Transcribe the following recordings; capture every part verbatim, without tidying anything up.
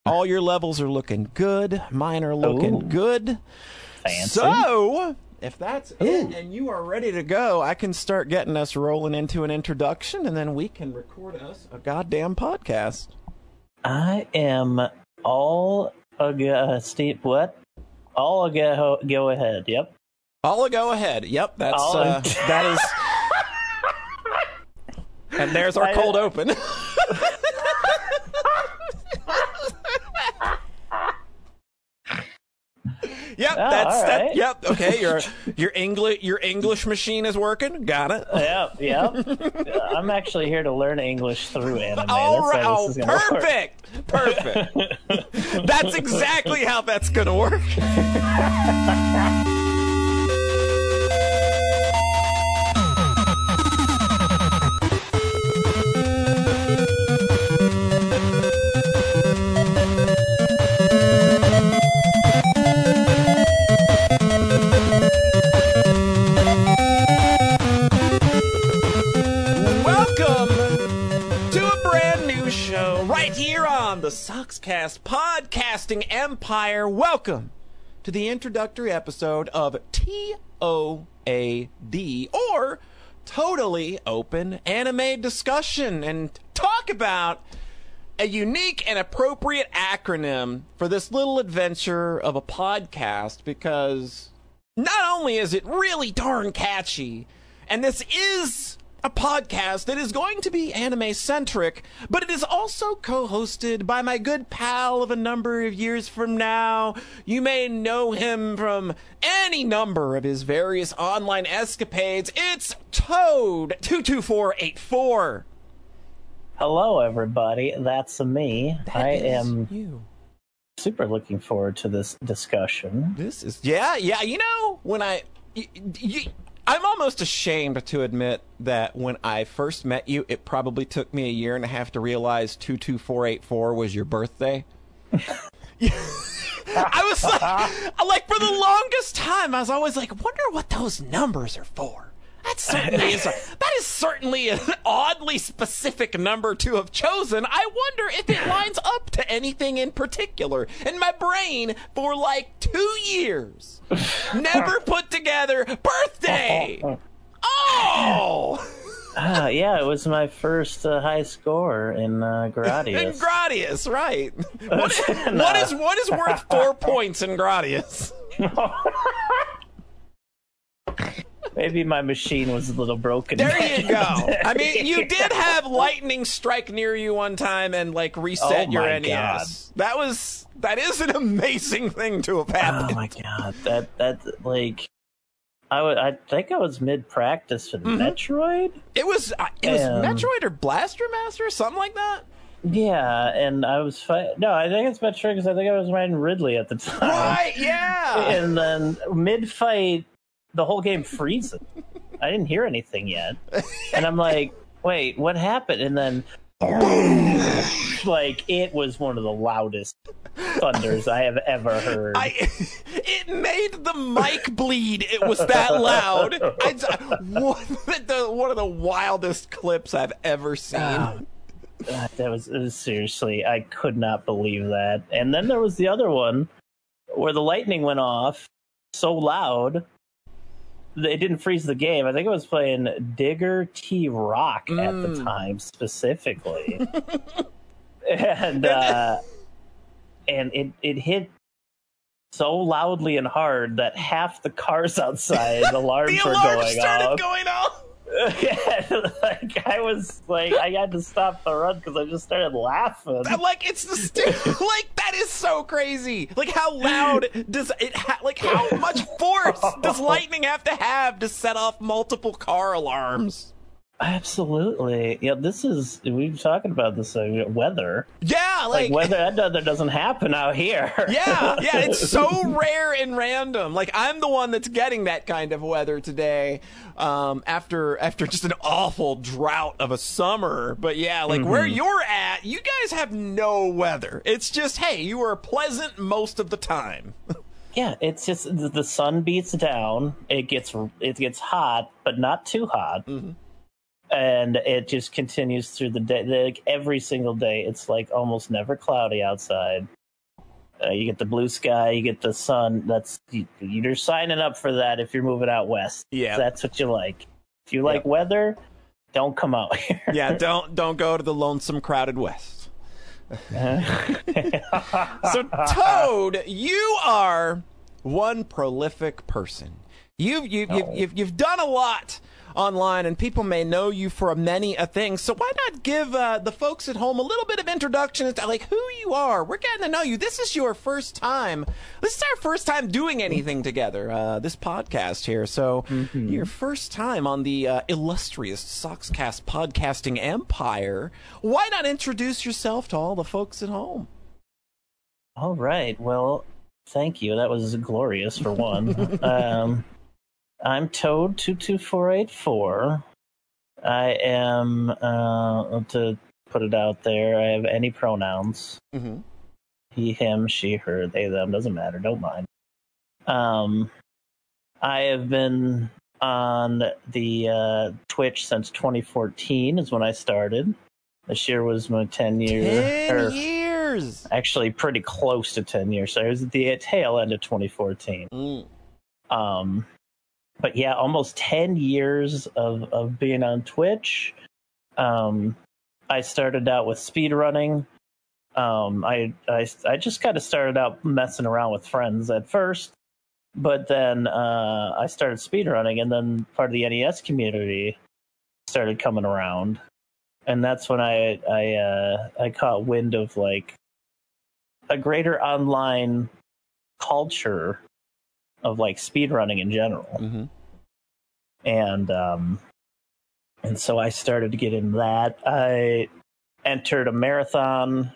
All your levels are looking good. Mine are looking Ooh. good. Fancy. So, if that's Ooh. it and you are ready to go, I can start getting us rolling into an introduction, and then we can record us a goddamn podcast. I am all a go, uh, Steve. What? All a go, go ahead. Yep. All a go ahead. Yep, that's All uh, that is. And there's our I- cold open. Yep, Oh, that's all that. right. Yep, okay. Your your English your English machine is working. Got it. Yep. Yep. I'm actually here to learn English through anime. All That's right. how Oh, this is gonna work. perfect. Perfect. That's exactly how that's gonna work. The Soxcast Podcasting Empire. Welcome to the introductory episode of T O A D, or Totally Open Anime Discussion, and talk about a unique and appropriate acronym for this little adventure of a podcast, because not only is it really darn catchy, and this is a podcast that is going to be anime-centric, but it is also co-hosted by my good pal of a number of years from now. You may know him from any number of his various online escapades. It's Toad two two four eight four. Hello, everybody. That's me. That I is am you. super looking forward to this discussion. This is yeah, yeah. You know, when I. Y- y- I'm almost ashamed to admit that when I first met you, it probably took me a year and a half to realize two two four eight four was your birthday. I was like, like, for the longest time, I was always like, wonder what those numbers are for. That certainly is a, that is certainly an oddly specific number to have chosen. I wonder if it lines up to anything in particular. And my brain, for like two years, never put together birthday. Oh! Uh, yeah, it was my first uh, high score in uh, Gradius. In Gradius, right. What is, what is, what is worth four points in Gradius? Maybe my machine was a little broken. There you go. I mean, you did have lightning strike near you one time and like reset Oh your my N E S. God. That was that is an amazing thing to have happened. Oh my god, that that like, I would I think I was mid practice for Mm-hmm. Metroid. It was uh, it was Um, Metroid or Blaster Master, something like that. Yeah, and I was fight. No, I think it's Metroid because I think I was riding Ridley at the time. Right? Yeah. And then mid fight, the whole game freezes. I didn't hear anything yet, and I'm like, "Wait, what happened?" And then, like, it was one of the loudest thunders I have ever heard. I, it made the mic bleed. It was that loud. I, one, of the, one of the wildest clips I've ever seen. Um, uh, that was, it was seriously, I could not believe that. And then there was the other one where the lightning went off so loud that it didn't freeze the game. I think I was playing Digger T Rock at the Mm. time specifically. and uh, and it, it hit so loudly and hard that half the cars outside, the alarms The were alarm going started off. going off. Yeah, like I was like I had to stop the run because I just started laughing. I'm like, it's the stu- like that is so crazy. Like, how loud does it? Ha- like, how much force does lightning have to have to set off multiple car alarms? Absolutely. Yeah, this is we were talking about this uh, weather. Yeah, Like, like, weather that, that doesn't happen out here. yeah, yeah, it's so rare and random. Like, I'm the one that's getting that kind of weather today, um, after after just an awful drought of a summer. But yeah, like Mm-hmm. where you're at, you guys have no weather. It's just, hey, you are pleasant most of the time. Yeah, it's just the the sun beats down. It gets it gets hot, but not too hot. Mm-hmm. and it just continues through the day. Like every single day, it's like almost never cloudy outside. Uh, you get the blue sky, you get the sun. That's you, you're signing up for that if you're moving out west. Yeah, that's what you like. If you like yep. weather, don't come out here. Yeah, don't don't go to the lonesome, crowded west. So, Toad, you are one prolific person. You've you've, oh. you've you've you've done a lot online, and people may know you for many a thing. So why not give uh, the folks at home a little bit of introduction as to like who you are? We're getting to know you. This is your first time. This is our first time doing anything together. Uh, this podcast here. So mm-hmm. your first time on the uh, illustrious Soxcast podcasting empire. Why not introduce yourself to all the folks at home? All right. Well, thank you. That was glorious for one. um, I'm Toad two two four eight four. I am, uh, to put it out there, I have any pronouns. Mm-hmm. He, him, she, her, they, them, doesn't matter, don't mind. Um, I have been on the uh, Twitch since twenty fourteen is when I started. This year was my ten year. Ten years! Actually, pretty close to ten years. So I was at the tail end of twenty fourteen. Mm. Um... But yeah, almost ten years of, of being on Twitch. Um, I started out with speedrunning. Um, I, I, I just kind of started out messing around with friends at first. But then uh, I started speedrunning, and then part of the N E S community started coming around. And that's when I I, uh, I caught wind of like a greater online culture of like speedrunning in general. Mm-hmm. And um and so I started to get into that. I entered a marathon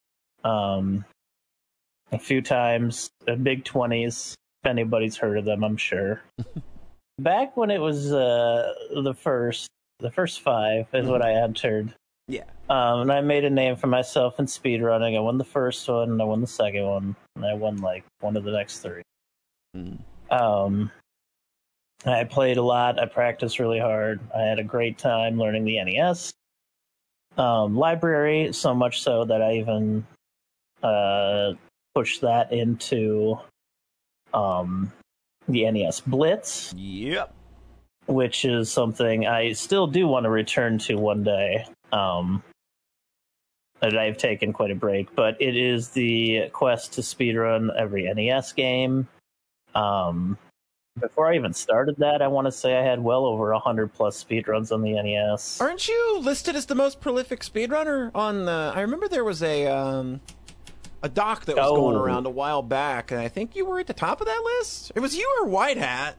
um a few times, the Big twenties, if anybody's heard of them, I'm sure. Back when it was uh the first the first five is mm-hmm. what I entered. Yeah. Um and I made a name for myself in speedrunning. I won the first one, and I won the second one, and I won like one of the next three. Mm. Um, I played a lot. I practiced really hard. I had a great time learning the N E S um, library, so much so that I even uh, pushed that into um, the N E S Blitz. Yep. Which is something I still do want to return to one day. Um, that I've taken quite a break, but it is the quest to speedrun every N E S game. Um, before I even started that, I want to say I had well over one hundred plus speedruns on the N E S. Aren't you listed as the most prolific speedrunner on the... I remember there was a um, a doc that was oh. going around a while back, and I think you were at the top of that list? It was you or White Hat?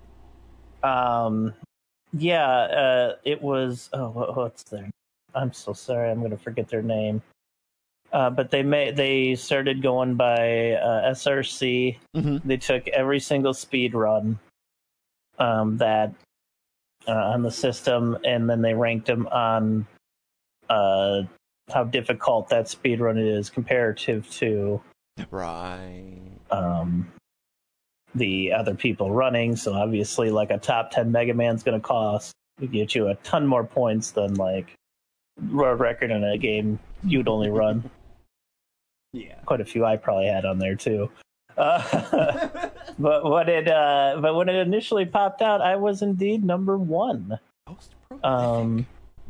Um, yeah, uh, it was... Oh, what, what's their... I'm so sorry, I'm going to forget their name. Uh, but they may, they started going by uh, S R C. Mm-hmm. They took every single speed run um, that uh, on the system, and then they ranked them on uh, how difficult that speed run is comparative to right um, the other people running. So obviously, like a top ten Mega Man's going to cost get you a ton more points than like world record in a game you'd only run. Yeah, quite a few I probably had on there too. Uh, but when it uh, but when it initially popped out, I was indeed number one. Most prolific. Um,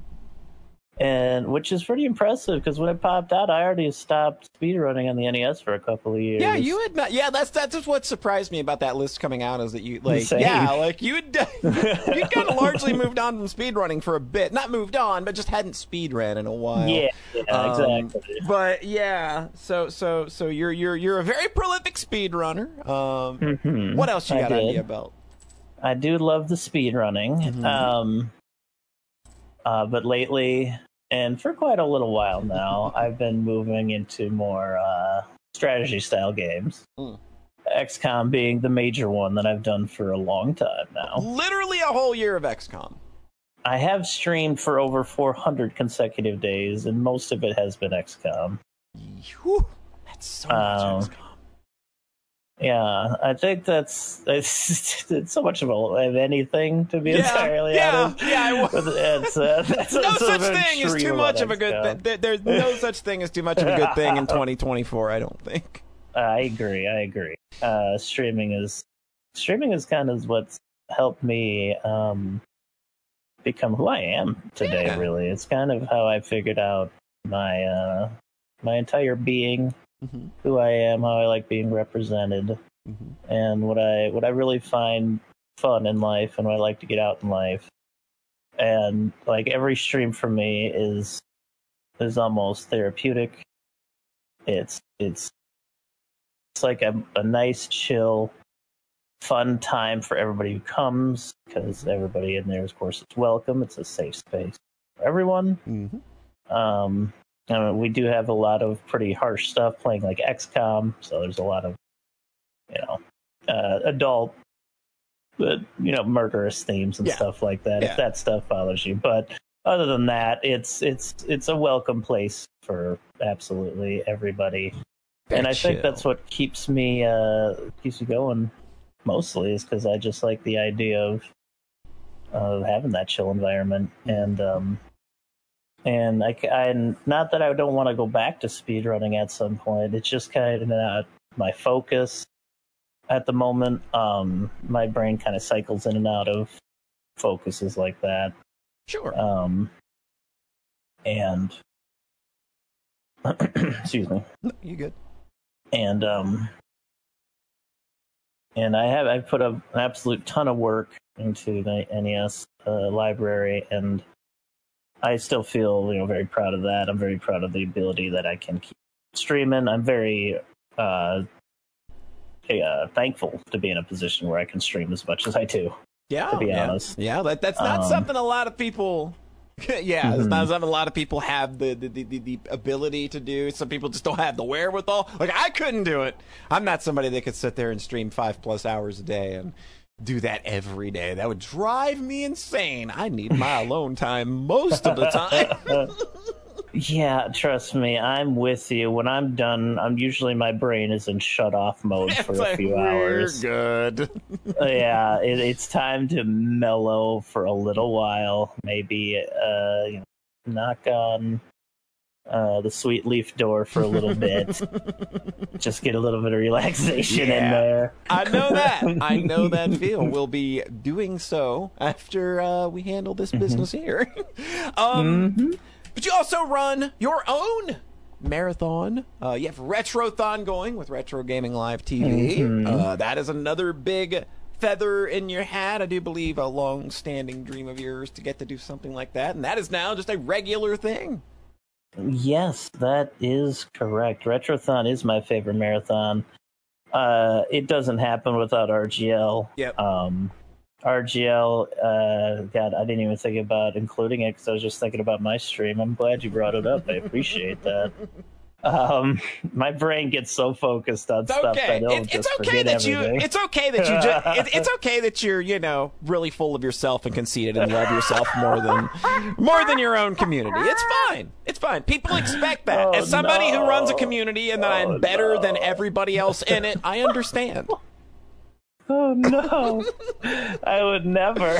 and which is pretty impressive because when it popped out, I already stopped speedrunning on the N E S for a couple of years. Yeah, you had not. Yeah, that's that's just what surprised me about that list coming out is that you like Same. yeah, like you had you kind of largely moved on from speedrunning for a bit. Not moved on, but just hadn't speedran in a while. Yeah, yeah, um, exactly. But yeah, so so so you're you're you're a very prolific speedrunner. Um, mm-hmm. What else you got on your belt? I do love the speedrunning. Mm-hmm. Um, uh, but lately, and for quite a little while now, I've been moving into more uh, strategy-style games. Mm. X COM being the major one that I've done for a long time now. Literally a whole year of X COM. I have streamed for over four hundred consecutive days, and most of it has been X COM. Whew, that's so much um, X COM. Yeah, I think that's it's, it's so much of, a, of anything to be Yeah, entirely yeah, honest. yeah, I But it's, uh, that's, no that's such an thing as too extreme much on of a good X COM. thing. There's no such thing as too much of a good thing in twenty twenty-four, I don't think. I agree. I agree. Uh, streaming is streaming is kind of what's helped me um, become who I am today. Yeah. Really, it's kind of how I figured out my uh, my entire being, Mm-hmm. who I am, how I like being represented, Mm-hmm. and what I what I really find fun in life, and what I like to get out in life. And like every stream for me is is almost therapeutic. It's it's it's like a, a nice, chill, fun time for everybody who comes, because everybody in there, of course, is welcome. It's a safe space for everyone. Mm-hmm. Um, and we do have a lot of pretty harsh stuff playing, like X COM, so there's a lot of, you know, uh, adult, uh, you know, murderous themes and Yeah. stuff like that. Yeah. If that stuff bothers you, but other than that, it's it's it's a welcome place for absolutely everybody. Very and I think chill. that's what keeps me uh, keeps me going mostly, is because I just like the idea of of having that chill environment. And um, and I, I not that I don't want to go back to speedrunning at some point. It's just kind of not my focus at the moment. Um, my brain kind of cycles in and out of focuses like that. Sure. Um, and excuse me. No, you good? And um, and I have I put a, an absolute ton of work into the N E S uh, library, and I still feel, you know, very proud of that. I'm very proud of the ability that I can keep streaming. I'm very uh, uh, thankful to be in a position where I can stream as much as I do. Yeah, to be yeah. honest. Yeah, that, that's not Um, something a lot of people. yeah, it's Mhm. not something a lot of people have the the, the, the the ability to do. Some people just don't have the wherewithal. Like, I couldn't do it. I'm not somebody that could sit there and stream five plus hours a day and do that every day. That would drive me insane. I need my alone time most of the time. Yeah, trust me, I'm with you. When I'm done, I'm usually my brain is in shut off mode for It's a like, few we're hours. good. Yeah, it, it's time to mellow for a little while. Maybe uh, you know, knock on uh, the sweet leaf door for a little bit. Just get a little bit of relaxation Yeah. in there. I know that. I know that feel. We'll be doing so after uh, we handle this business here. um, Mhm. But you also run your own marathon. Uh, you have Retrothon going with Retro Gaming Live T V. Mhm. Uh, that is another big feather in your hat. I do believe a long-standing dream of yours to get to do something like that, and that is now just a regular thing. Yes, that is correct. Retrothon is my favorite marathon. Uh, it doesn't happen without R G L. Yep. Um, R G L, uh, God, I didn't even think about including it because I was just thinking about my stream. I'm glad you brought it up. I appreciate that. Um, my brain gets so focused on It's stuff okay. that it'll It, just it's okay forget that everything. you. It's okay that you. Just, it, it's okay that you're, you know, really full of yourself and conceited and love yourself more than more than your own community. It's fine. It's fine. People expect that. Oh, As somebody no. who runs a community and that Oh, I'm better no. than everybody else in it, I understand. Oh no, I would never.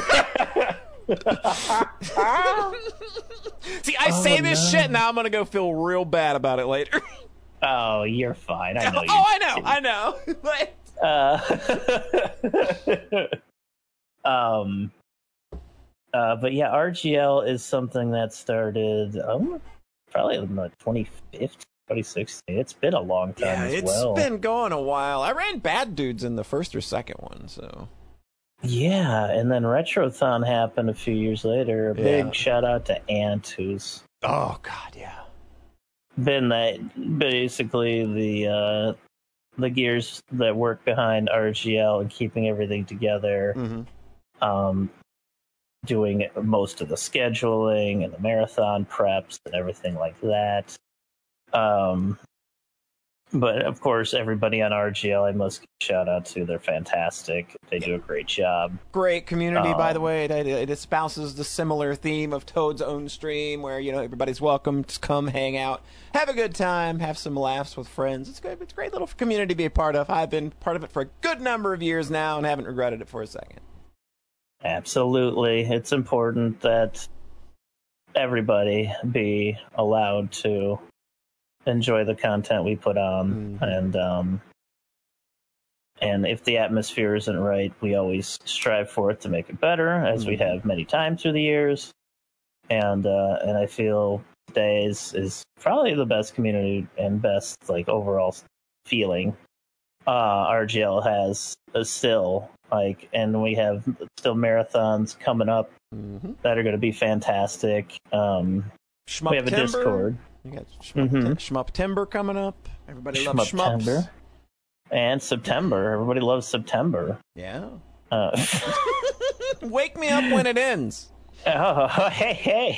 See, I Oh, say this no. shit now. I'm gonna go feel real bad about it later. Oh, you're fine. I know you. oh, I know. I know. But Uh, um, uh, but yeah, R G L is something that started um, probably in the twenty fifteen, twenty sixteen. It's been a long time yeah, as it's well. been going a while. I ran Bad Dudes in the first or second one, so. Yeah, and then Retrothon happened a few years later. A big Yeah. shout out to Ant, who's Oh God, yeah. been that basically the uh, the gears that work behind R G L and keeping everything together. Mm-hmm. Um, doing most of the scheduling and the marathon preps and everything like that. Um, But of course, everybody on R G L, I must give a shout out to. They're fantastic. They do a great job. Great community, um, by the Um, way. It, it espouses the similar theme of Toad's own stream, where you know everybody's welcome. Just come hang out, have a good time, have some laughs with friends. It's good. It's a great little community to be a part of. I've been part of it for a good number of years now, and haven't regretted it for a second. Absolutely, it's important that everybody be allowed to enjoy the content we put on, Mhm. and um, and if the atmosphere isn't right, we always strive for it to make it better, as we Mhm. have many times through the years. And uh, and I feel today is, is probably the best community and best like overall feeling uh, R G L has uh, still like, and we have still marathons coming up Mm-hmm. that are going to be fantastic. Um, we have a Discord. You got Shmup, Mhm. Shmup Timber coming up. Everybody loves Shmups. Shmuptember. And September. Everybody loves September. Yeah. Uh, Wake me up when it ends. oh, hey,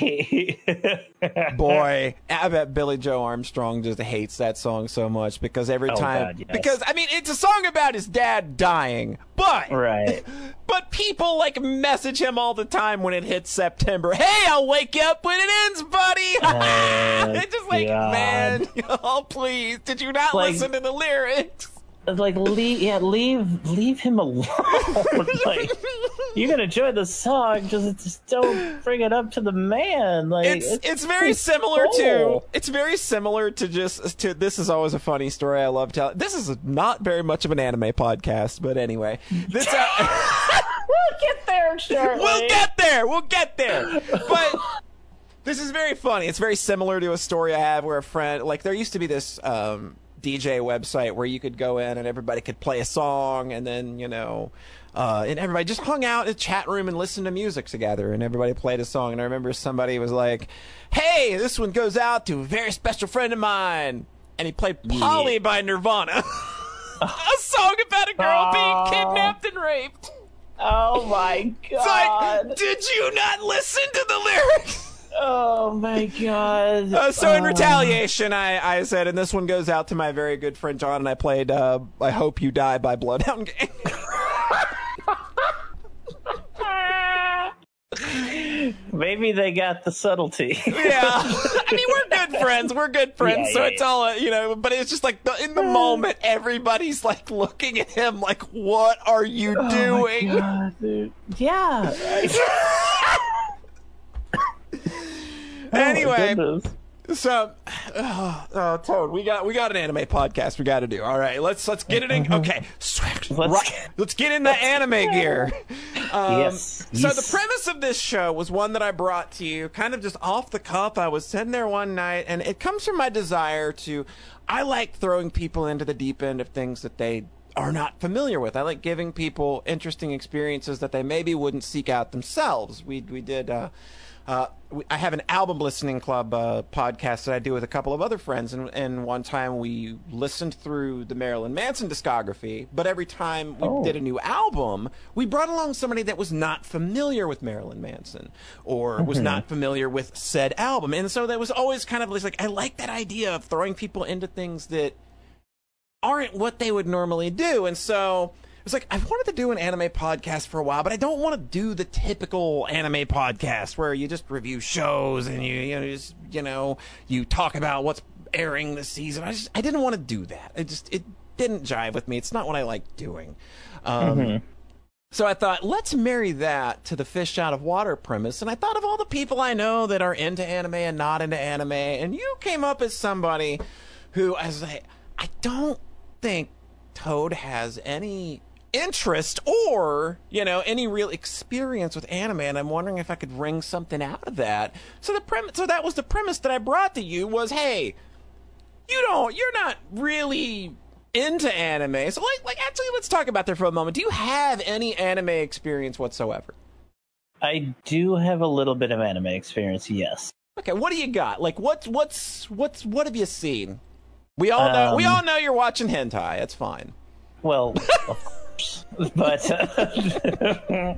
hey. Boy, I bet Billy Joe Armstrong just hates that song so much because every Oh, time, God, yes. because I mean, it's a song about his dad dying, but Right. but people like message him all the time when it hits September. Hey, I'll wake you up when it ends, buddy. Oh, It's just like, God. man, oh please, did you not Like- listen to the lyrics? Like, leave, yeah, leave, leave him alone. Like, you can enjoy the song, just, just don't bring it up to the man. Like, It's it's very his similar to soul. it's very similar to just to this is always a funny story I love telling. This is not very much of an anime podcast, but anyway, this uh, We'll get there shortly. we'll get there. We'll get there. But this is very funny. It's very similar to a story I have where a friend, like there used to be this um, D J website where you could go in and everybody could play a song, and then you know. Uh, and everybody just hung out in a chat room and listened to music together, and everybody played a song. And I remember somebody was like, "Hey, this one goes out to a very special friend of mine," and he played "Polly" Yeah. by Nirvana, a song about a girl being Aw. kidnapped and raped. Oh my It's god. like, did you not listen to the lyrics? Oh my god. Uh, so in Oh. retaliation, I, I said, and this one goes out to my very good friend John, and I played uh, "I Hope You Die" by Bloodhound Gang. Maybe they got the subtlety. Yeah, I mean we're good friends. We're good friends, Yeah, so yeah, it's all uh, you know. But it's just like the, in the moment, everybody's like looking at him, like, "What are you doing?" Oh my god, dude. Yeah. Anyway, Oh my goodness. so, oh, oh, Toad, we got we got an anime podcast we got to do. All right, let's let's get it in. Okay, Let's- right, let's get in the anime gear. Um, Yes, So yes. the premise of this show was one that I brought to you, kind of just off the cuff. I was sitting there one night, and it comes from my desire to. I like throwing people into the deep end of things that they are not familiar with. I like giving people interesting experiences that they maybe wouldn't seek out themselves. We we did. Uh, uh, we, I have an album listening club uh, podcast that I do with a couple of other friends, and, and one time we listened through the Marilyn Manson discography. But every time we Oh. did a new album, we brought along somebody that was not familiar with Marilyn Manson or was not familiar with said album, and so that was always kind of like I like that idea of throwing people into things that aren't what they would normally do. And so it was like, I've wanted to do an anime podcast for a while, but I don't want to do the typical anime podcast where you just review shows and you, you know, just, you know, you talk about what's airing this season. I just, I didn't want to do that. It just, it didn't jive with me. It's not what I like doing. Um, So I thought, let's marry that to the fish out of water premise. And I thought of all the people I know that are into anime and not into anime. And you came up as somebody who, as I, I don't think Toad has any interest or, you know, any real experience with anime. And I'm wondering if I could wring something out of that. So the premise, so that was the premise that I brought to you was, hey, you don't, you're not really into anime. So like, like actually, let's talk about that for a moment. Do you have any anime experience whatsoever? I do have a little bit of anime experience, yes. Okay, what do you got? Like, what's what's what's what have you seen? We all know we Um, all know you're watching hentai. That's fine. Well, of course. But uh,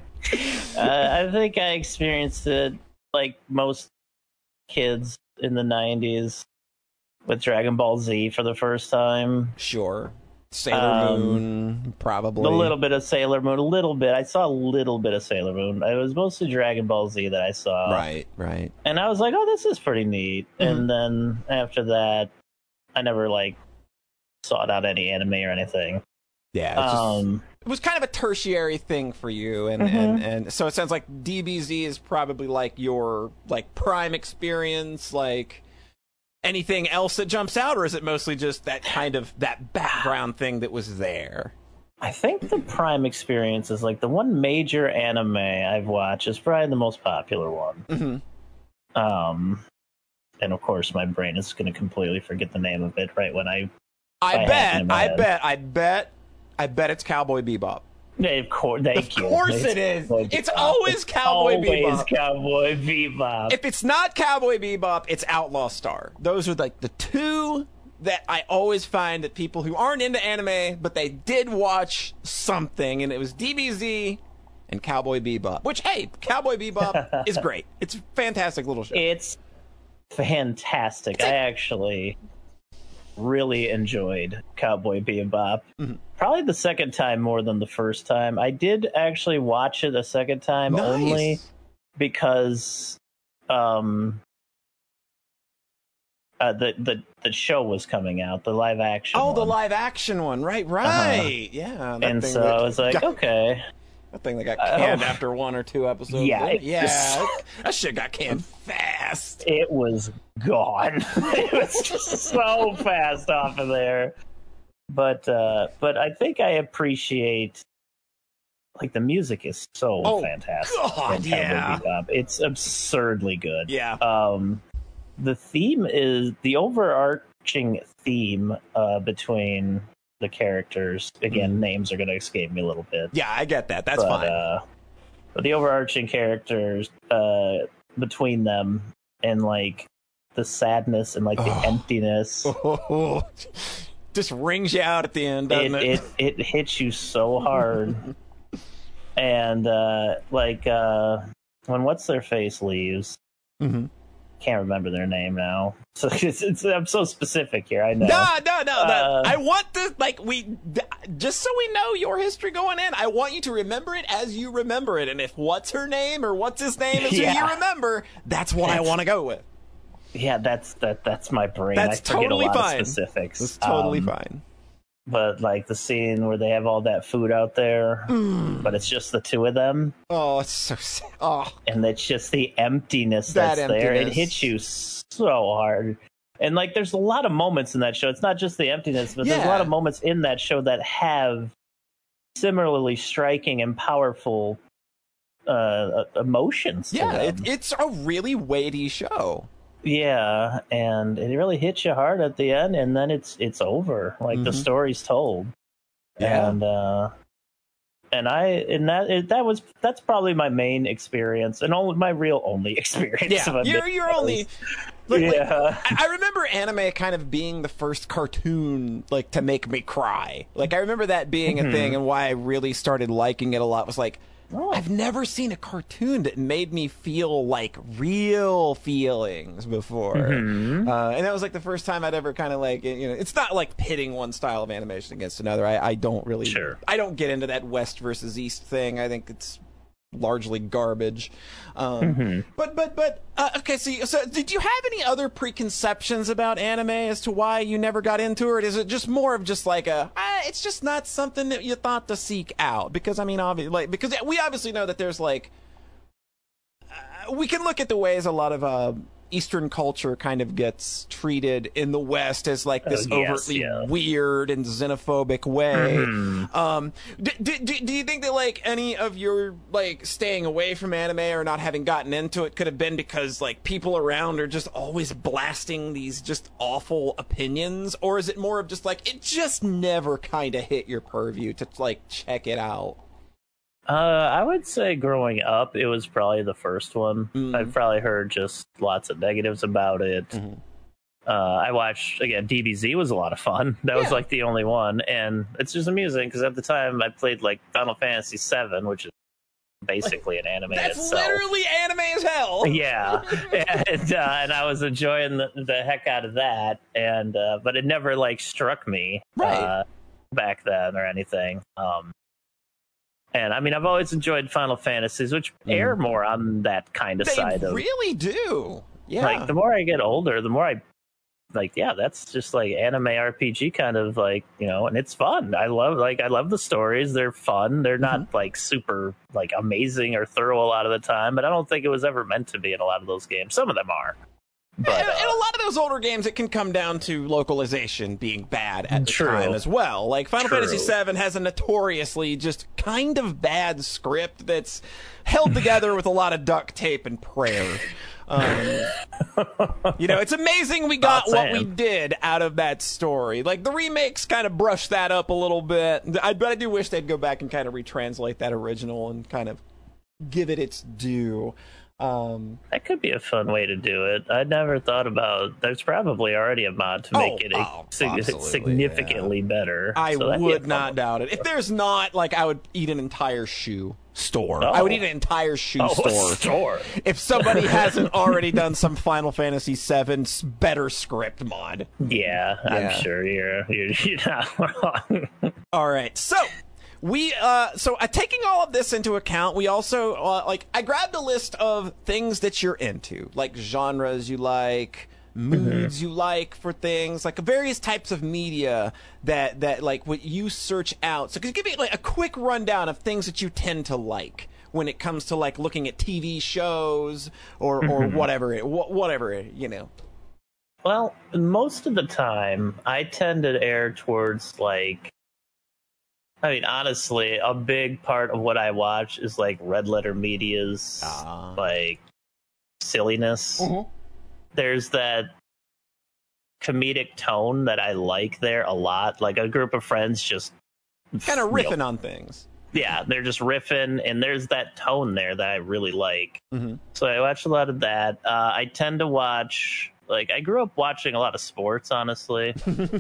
I think I experienced it like most kids in the nineties. with Dragon Ball Z for the first time. Sure. Sailor Um, Moon, probably. A little bit of Sailor Moon, a little bit. I saw a little bit of Sailor Moon. It was mostly Dragon Ball Z that I saw. Right, right. And I was like, oh, this is pretty neat. Mhm. And then after that, I never, like, sought out any anime or anything. Yeah. It's just, Um, it was kind of a tertiary thing for you, and, Mhm. and, and so it sounds like D B Z is probably like your like prime experience, like anything else that jumps out, or is it mostly just that kind of that background thing that was there? I think the Prime experience is, like, the one major anime I've watched is probably the most popular one. Mm-hmm. Um, and, of course, my brain is going to completely forget the name of it right when I... I, I have it bet, in my I head. bet, I bet, I bet it's Cowboy Bebop. Yeah, of course, thank Of you. course It's it is. Cowboy It's Bebop. always It's Cowboy always Bebop. Cowboy Bebop. If it's not Cowboy Bebop, it's Outlaw Star. Those are like the two that I always find that people who aren't into anime, but they did watch something, and it was D B Z and Cowboy Bebop. Which, hey, Cowboy Bebop is great. It's a fantastic little show. It's fantastic. It's a- I actually really enjoyed Cowboy Bebop. Mhm. Probably the second time more than the first time. I did actually watch it a second time Nice. only because um uh, the, the the show was coming out, the live action. Oh, the one. live action one, right? Right, yeah. that And thing so that I was like, got- okay. that thing that got Oh. canned after one or two episodes. Yeah, it yeah, just- that shit got canned fast. It was gone. It was just so fast off of there. But uh, but I think I appreciate, like, the music is so Oh, fantastic. God, in Cowboy yeah. Bebop. It's absurdly good. Yeah. Um, the theme is the overarching theme uh, between the characters. Again, Mhm. names are going to escape me a little bit. Yeah, I get that. That's but, fine. Uh, but the overarching characters uh, between them and, like, the sadness and, like, the Oh. emptiness. Just rings you out at the end, doesn't it, it? it it hits you so hard. And uh like uh when what's their face leaves, Mm-hmm. can't remember their name now. So it's, it's I'm so specific here. I know. No, no, no. that- Uh, I want to, like, we, just so we know your history going in, I want you to remember it as you remember it. And if what's her name or what's his name is who Yeah. you remember, that's what I That's- want to go with. Yeah, that's that that's my brain. That's I forget totally a lot fine. of specifics. It's totally Um, fine. But like the scene where they have all that food out there, Mm. but it's just the two of them, Oh, it's so sad. Oh, and it's just the emptiness That that's there. It emptiness. hits you so hard. And like there's a lot of moments in that show. It's not just the emptiness, but there's a Yeah. lot of moments in that show that have similarly striking and powerful uh emotions to yeah, them. it, it's a really weighty show. Yeah, and it really hits you hard at the end, and then it's it's over. Like the Mhm. story's told. Yeah. And uh and I and that it, that was that's probably my main experience and only my real only experience. if Yeah, I'm you're being you're only. honest. Like, like, Yeah. I I remember anime kind of being the first cartoon like to make me cry. Like I remember that being a Mhm. thing, and why I really started liking it a lot was like Oh. I've never seen a cartoon that made me feel like real feelings before. Mhm. Uh, and that was like the first time I'd ever kind of like, you know, it's not like pitting one style of animation against another. I, I don't really, Sure. I don't get into that West versus East thing. I think it's largely garbage. Um, Mhm. But, but, but, uh, okay, so, you- so did you have any other preconceptions about anime as to why you never got into it? Is it just more of just like a, ah, it's just not something that you thought to seek out? Because, I mean, obviously, like, because we obviously know that there's like, uh, we can look at the ways a lot of uh, Eastern culture kind of gets treated in the West as like this Oh, yes, overtly yeah. weird and xenophobic way. Mhm. Um, do, do, do you think that like any of your like staying away from anime or not having gotten into it could have been because like people around are just always blasting these just awful opinions, or is it more of just like it just never kind of hit your purview to like check it out? Uh, I would say growing up, it was probably the first one. Mhm. I've probably heard just lots of negatives about it. Mhm. Uh, I watched, again, D B Z was a lot of fun. That was Yeah. like the only one. And it's just amusing because at the time I played like Final Fantasy seven, which is basically an anime That's itself. literally anime as hell. Yeah, and, uh, and I was enjoying the, the heck out of that, and uh, but it never like struck me Right. uh, back then or anything. Um, and I mean, I've always enjoyed Final Fantasies, which mm. air more on that kind of they side. They really do. Yeah. Like the more I get older, the more I like. Yeah, that's just like anime R P G kind of like, you know, and it's fun. I love like I love the stories. They're fun. They're not mm-hmm. like super like amazing or thorough a lot of the time, but I don't think it was ever meant to be in a lot of those games. Some of them are. But, and, uh, and a lot of those older games, it can come down to localization being bad at the true. time as well. Like Final True. Fantasy seven has a notoriously just kind of bad script that's held together with a lot of duct tape and prayer. Um, you know, it's amazing we got what we did out of that story. Like the remakes kind of brushed that up a little bit. I but I do wish they'd go back and kind of retranslate that original and kind of give it its due. Um, that could be a fun way to do it. I never thought about. There's probably already a mod to make oh, it oh, sig- significantly yeah. better. I so would not doubt it. If there's not, like, I would eat an entire shoe store. Oh. I would eat an entire shoe oh, store. store. If somebody hasn't already done some Final Fantasy seven better script mod. Yeah, yeah. I'm sure you're you're, you're not wrong. All right, so. We, uh, so uh, taking all of this into account, we also, uh, like, I grabbed a list of things that you're into, like genres you like, moods mm-hmm. you like for things, like various types of media that, that like, what you search out. So could you give me, like, a quick rundown of things that you tend to like when it comes to, like, looking at T V shows or, or mm-hmm. whatever, it, wh- whatever, it, you know? Well, most of the time, I tend to err towards, like, I mean, honestly, a big part of what I watch is like red letter media's uh. like silliness. Mm-hmm. There's that comedic tone that I like there a lot. Like a group of friends just kind of riffing you know, on things. Yeah, they're just riffing, and there's that tone there that I really like. Mm-hmm. So I watch a lot of that. Uh, I tend to watch, like, I grew up watching a lot of sports, honestly.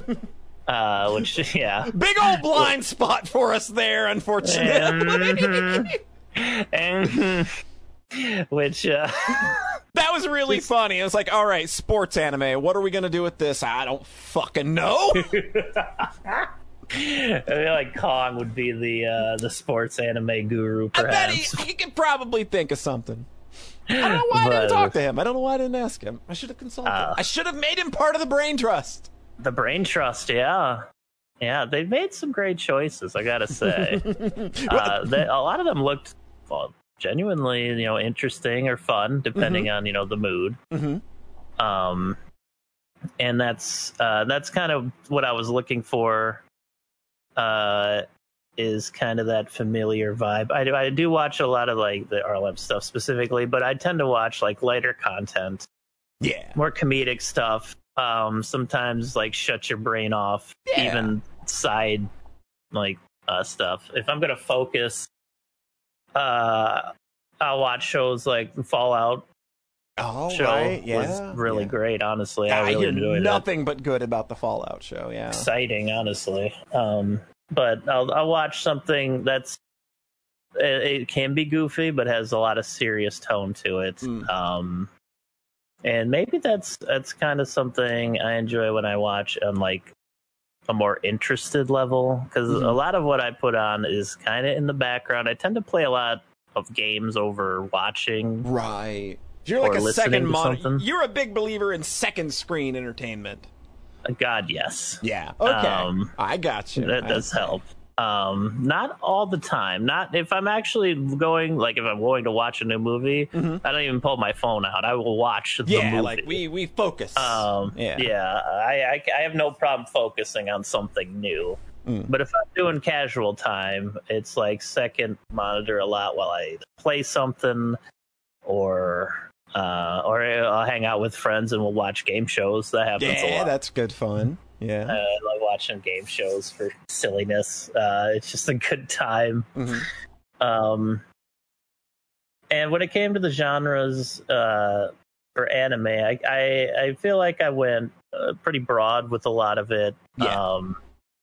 Uh, which, yeah. Big old blind spot for us there, unfortunately. And, and, which, uh... that was really just funny. It was like, all right, sports anime. What are we going to do with this? I don't fucking know. I feel like Kong would be the uh, the sports anime guru, perhaps. I bet he, he could probably think of something. I don't know why but, I didn't talk to him. I don't know why I didn't ask him. I should have consulted. Uh, I should have made him part of the brain trust. The brain trust, yeah. Yeah, they made some great choices, I gotta say. uh, they, a lot of them looked well, genuinely, you know, interesting or fun, depending mm-hmm. on, you know, the mood. Mm-hmm. Um, and that's uh, that's kind of what I was looking for. Uh, is kind of that familiar vibe. I do, I do watch a lot of like the R L M stuff specifically, but I tend to watch like lighter content. Yeah, more comedic stuff. Um, sometimes like shut your brain off, yeah. even side like uh, stuff. If I'm gonna focus, uh, I'll watch shows like Fallout. Oh, show right. yeah, was really yeah. great. Honestly, yeah, I really I hear enjoyed nothing it. but good about the Fallout show. Yeah, exciting, honestly. Um, but I'll I'll watch something that's it, it can be goofy, but has a lot of serious tone to it. Mm. Um. And maybe that's that's kind of something I enjoy when I watch on like a more interested level, because mm-hmm. a lot of what I put on is kind of in the background. I tend to play a lot of games over watching. Right. You're like a second monitor. You're a big believer in second screen entertainment. God, yes. Yeah. Okay. Um, I got you. That does help. Um, not all the time. Not if I'm actually going, like if I'm going to watch a new movie, mm-hmm. I don't even pull my phone out. I will watch the yeah, movie. like we we focus. Um, yeah, yeah. I, I I have no problem focusing on something new. Mm. But if I'm doing casual time, it's like second monitor a lot while I play something, or uh, or I'll hang out with friends and we'll watch game shows. That happens yeah, a lot. That's good fun. Yeah, uh, I love watching game shows for silliness. Uh, it's just a good time. Mm-hmm. Um, and when it came to the genres uh, for anime, I, I I feel like I went uh, pretty broad with a lot of it. Yeah. Um,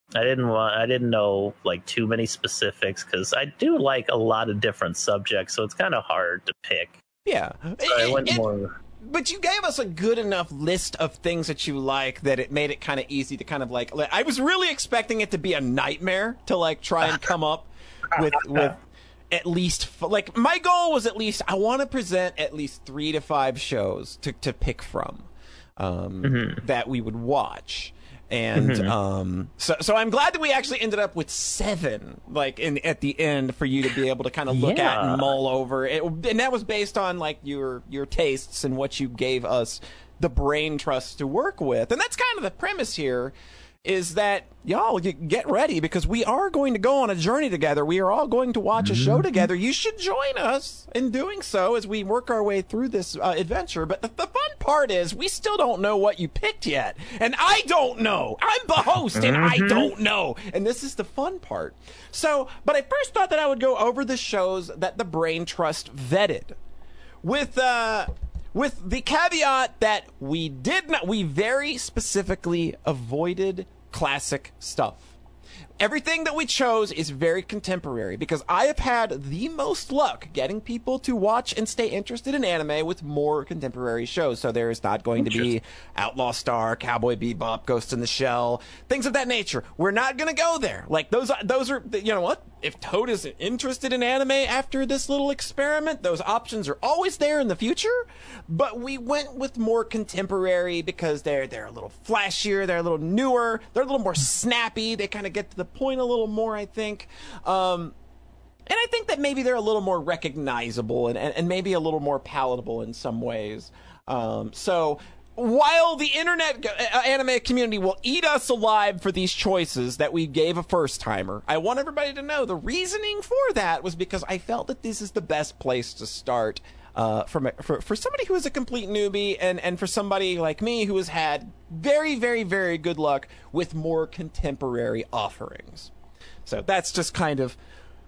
I didn't want. I didn't know like too many specifics because I do like a lot of different subjects, so it's kind of hard to pick. Yeah, So I went It- it- more. but you gave us a good enough list of things that you like that it made it kind of easy to kind of like. I was really expecting it to be a nightmare to like try and come up with with at least f- like my goal was at least I want to present at least three to five shows to to pick from um, Mm-hmm. that we would watch. And Mm-hmm. um, so, so I'm glad that we actually ended up with seven, like in at the end, for you to be able to kind of look at Yeah. and mull over. It, and that was based on like your your tastes and what you gave us the brain trust to work with. And that's kind of the premise here, is that y'all you get ready because we are going to go on a journey together. We are all going to watch a show together. You should join us in doing so as we work our way through this uh, adventure. But the, the fun part is we still don't know what you picked yet. And I don't know. I'm the host and I don't know. And this is the fun part. So, but I first thought that I would go over the shows that the Brain Trust vetted. With, uh... With the caveat that we did not, we very specifically avoided classic stuff. Everything that we chose is very contemporary because I have had the most luck getting people to watch and stay interested in anime with more contemporary shows. So there is not going to be Outlaw Star, Cowboy Bebop, Ghost in the Shell, things of that nature. We're not going to go there. Like those, those are, you know what? If Toad is interested in anime after this little experiment, those options are always there in the future. But we went with more contemporary because they're they're a little flashier, they're a little newer, they're a little more snappy. They kind of get to the point a little more, I think. Um, and I think that maybe they're a little more recognizable and, and, and maybe a little more palatable in some ways. Um, so while the internet uh, anime community will eat us alive for these choices that we gave a first timer, I want everybody to know the reasoning for that was because I felt that this is the best place to start. Uh, from a, for for somebody who is a complete newbie, and, and for somebody like me who has had very, very, very good luck with more contemporary offerings. So that's just kind of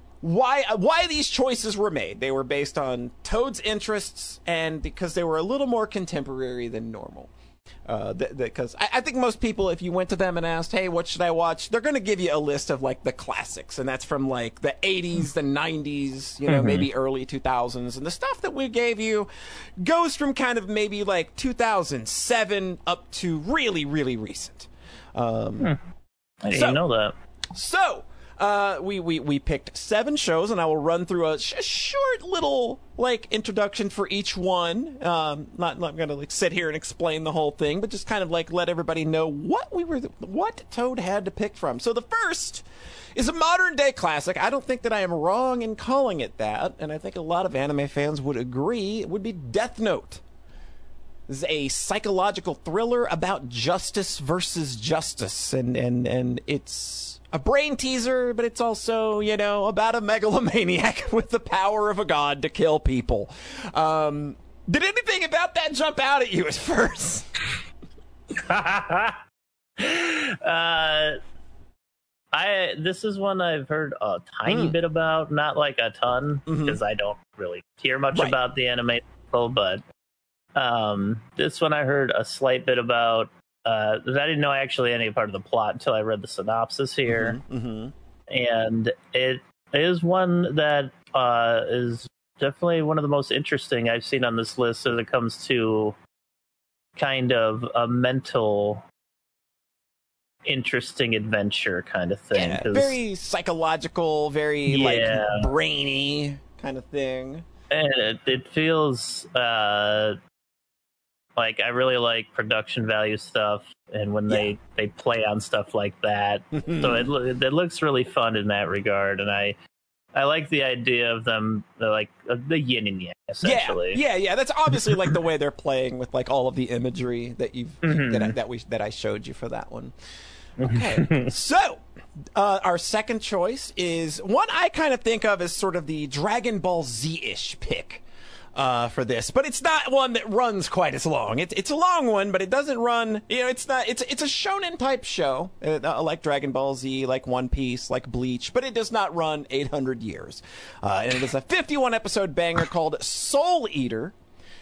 why why these choices were made. They were based on Toad's interests and because they were a little more contemporary than normal. Uh, because I, I think most people, if you went to them and asked, hey, what should I watch? They're going to give you a list of like the classics, and that's from like the eighties, the nineties, you know, mm-hmm. maybe early two thousands. And the stuff that we gave you goes from kind of maybe like two thousand seven up to really, really recent. Um, hmm. I didn't so, know that. So, uh, we, we, we picked seven shows, and I will run through a, sh- a short little like introduction for each one. Um, not not going to like sit here and explain the whole thing, but just kind of like let everybody know what we were, what Toad had to pick from. So the first is a modern day classic. I don't think that I am wrong in calling it that, and I think a lot of anime fans would agree. It would be Death Note. This is a psychological thriller about justice versus justice, and and and it's a brain teaser, but it's also, you know, about a megalomaniac with the power of a god to kill people. Um, did anything about that jump out at you at first? uh, I this is one I've heard a tiny mm. bit about, not like a ton, because mm-hmm. I don't really hear much right. about the anime, but um, this one I heard a slight bit about. Uh, I didn't know actually any part of the plot until I read the synopsis here, mm-hmm, mm-hmm. and it is one that uh, is definitely one of the most interesting I've seen on this list as it comes to kind of a mental, interesting adventure kind of thing. Yeah, very psychological, very yeah. like brainy kind of thing. And it, it feels. Uh, Like, I really like production value stuff, and when yeah. they, they play on stuff like that. So it it looks really fun in that regard, and I I like the idea of them, like, the yin and yang, essentially. Yeah, yeah, yeah. That's obviously, like, the way they're playing with, like, all of the imagery that you've mm-hmm. that, I, that, we, that I showed you for that one. Okay, so uh, our second choice is one I kind of think of as sort of the Dragon Ball Z-ish pick. Uh, for this, but it's not one that runs quite as long. It's it's a long one, but it doesn't run. You know, it's not. It's it's a shonen type show, uh, like Dragon Ball Z, like One Piece, like Bleach, but it does not run eight hundred years. Uh, and it is a fifty-one episode banger called Soul Eater.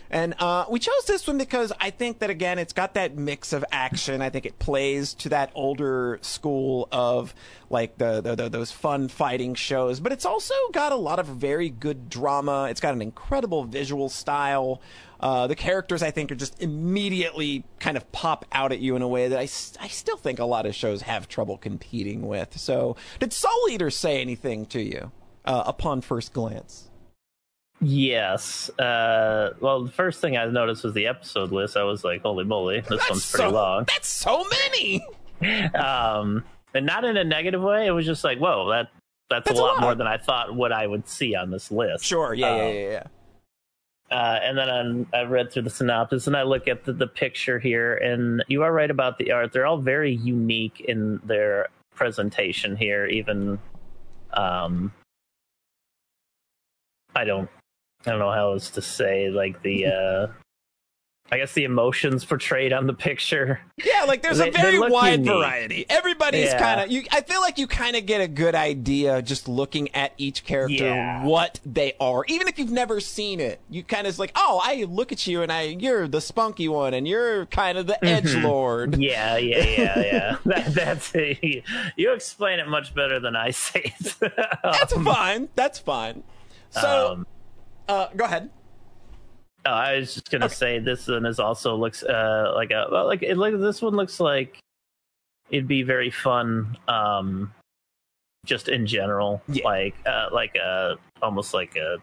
And uh, we chose this one because I think that, again, it's got that mix of action. I think it plays to that older school of, like, the, the, the those fun fighting shows. But it's also got a lot of very good drama. It's got an incredible visual style. Uh, the characters, I think, are just immediately kind of pop out at you in a way that I, I still think a lot of shows have trouble competing with. So did Soul Eater say anything to you uh, upon first glance? Yes. Uh, well, the first thing I noticed was the episode list. I was like, holy moly, this That's one's pretty so, long. That's so many! um, and not in a negative way. It was just like, whoa, that that's, that's a, lot a lot more than I thought what I would see on this list. Sure, yeah, um, yeah, yeah, yeah. Uh, and then I'm, I read through the synopsis and I look at the, the picture here, and you are right about the art. They're all very unique in their presentation here. Even, um, I don't, I don't know how else to say, like the, uh, I guess the emotions portrayed on the picture. Yeah, like there's they, a very wide unique. variety. Everybody's yeah. kind of, you. I feel like you kind of get a good idea just looking at each character yeah. what they are. Even if you've never seen it, you kind of like, oh, I look at you and I, you're the spunky one and you're kind of the mm-hmm. edgelord. Yeah, yeah, yeah, yeah. that, that's a, you explain it much better than I say it. That's fine. That's fine. So, um, uh, go ahead. Oh, I was just gonna okay. say this one is also looks uh, like a well, like it like this one looks like it'd be very fun, um, just in general, yeah. like uh, like a almost like a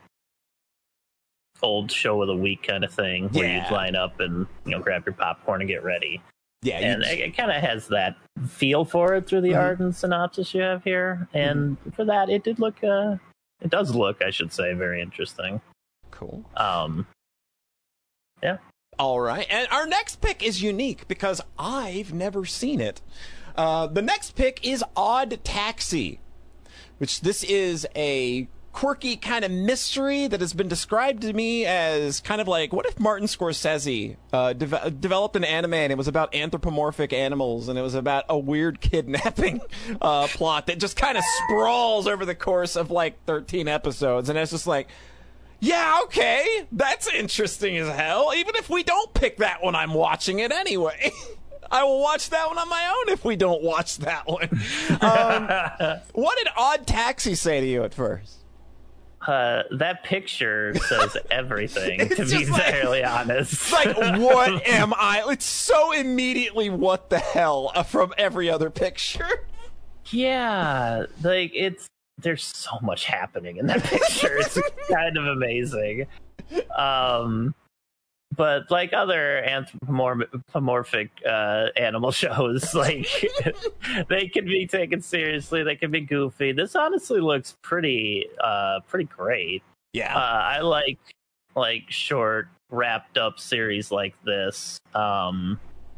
old show of the week kind of thing where yeah. you line up and you know grab your popcorn and get ready. Yeah, and it, it kind of has that feel for it through the mm-hmm. art and synopsis you have here, and mm-hmm. for that it did look uh, it does look I should say very interesting. Cool. Um. Yeah. All right. And our next pick is unique because I've never seen it. Uh, the next pick is Odd Taxi, which this is a quirky kind of mystery that has been described to me as kind of like, what if Martin Scorsese uh, de- developed an anime and it was about anthropomorphic animals and it was about a weird kidnapping uh, plot that just kind of sprawls over the course of like thirteen episodes. And it's just like, yeah, okay, that's interesting as hell. Even if we don't pick that one, I'm watching it anyway. I will watch that one on my own if we don't watch that one. Um, what did Odd Taxi say to you at first? Uh, that picture says everything, to be like, entirely honest. It's like, what am I? It's so immediately what the hell from every other picture. Yeah, like, it's there's so much happening in that picture. It's kind of amazing. Um, but like other anthropomorphic uh, animal shows, like they can be taken seriously. They can be goofy. This honestly looks pretty, uh, pretty great. Yeah, uh, I like like short, wrapped up series like this. Um,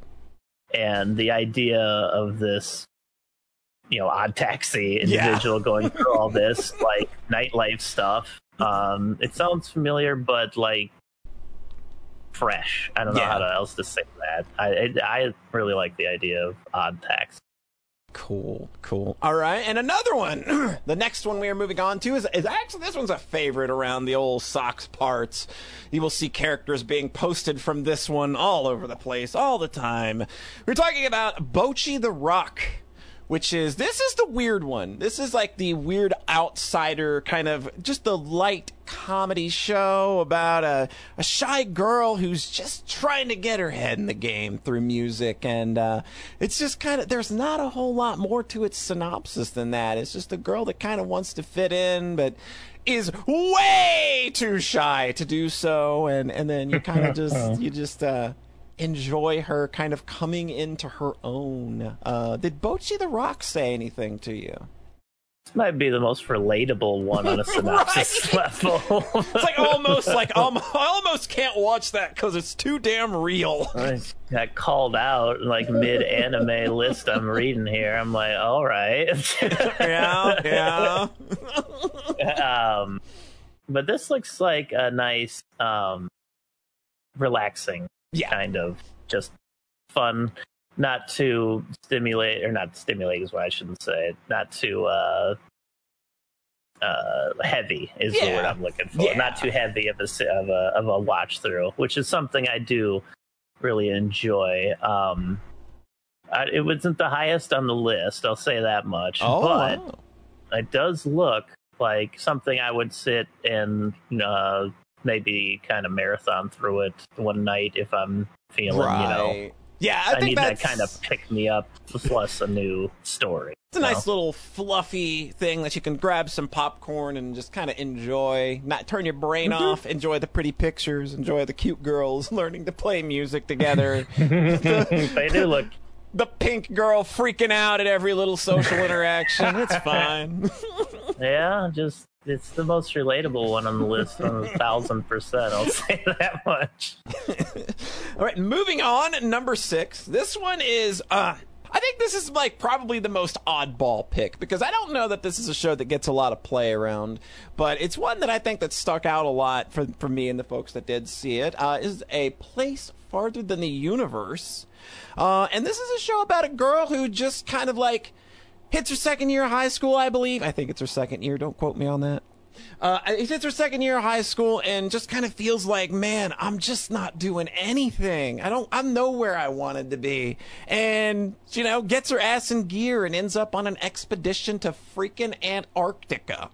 and the idea of this, you know, Odd Taxi individual yeah. going through all this like nightlife stuff. Um, it sounds familiar, but like fresh. I don't know yeah. how to, else to say that. I, I I really like the idea of Odd Taxi. Cool, cool. All right, and another one. The next one we are moving on to is, is actually, this one's a favorite around the old Sox parts. You will see characters being posted from this one all over the place, all the time. We're talking about Bocchi the Rock, which is, this is the weird one. This is like the weird outsider kind of, just the light comedy show about a, a shy girl who's just trying to get her head in the game through music. And uh, it's just kind of, there's not a whole lot more to its synopsis than that. It's just a girl that kind of wants to fit in, but is way too shy to do so. And, and then you kind of just, you just, uh, enjoy her kind of coming into her own. Uh, did Bocchi the Rock say anything to you? This might be the most relatable one on a synopsis level. It's like almost like um, I almost can't watch that because it's too damn real. I got called out like mid anime list I'm reading here. I'm like, all right. yeah, yeah. um, but this looks like a nice, um, relaxing. Yeah. Kind of just fun, not to stimulate, or not stimulate is what I shouldn't say, not to uh, uh, heavy is the Yeah. word I'm looking for. Yeah. Not too heavy of a s- of a of a watch through, which is something I do really enjoy. Um, I, it wasn't the highest on the list, I'll say that much. Oh, but wow. it does look like something I would sit and uh, maybe kind of marathon through it one night if I'm feeling, you know. Right. Yeah, I, I, think need that's that kind of pick me up plus a new story. It's a you nice know? little fluffy thing that you can grab some popcorn and just kind of enjoy. Not turn your brain Mm-hmm. off. Enjoy the pretty pictures. Enjoy the cute girls learning to play music together. They do look. The pink girl freaking out at every little social interaction. It's fine. Yeah, just it's the most relatable one on the list, a thousand percent. I'll say that much. All right, moving on. Number six. This one is. uh I think this is like probably the most oddball pick because I don't know that this is a show that gets a lot of play around, but it's one that I think that stuck out a lot for for me and the folks that did see it. Uh, is A Place Farther Than the Universe, uh, and this is a show about a girl who just kind of like hits her second year of high school, I believe. I think it's her second year. Don't quote me on that. Uh, it hits her second year of high school and just kind of feels like, man, I'm just not doing anything. I don't, I'm nowhere I wanted to be. And, you know, gets her ass in gear and ends up on an expedition to freaking Antarctica.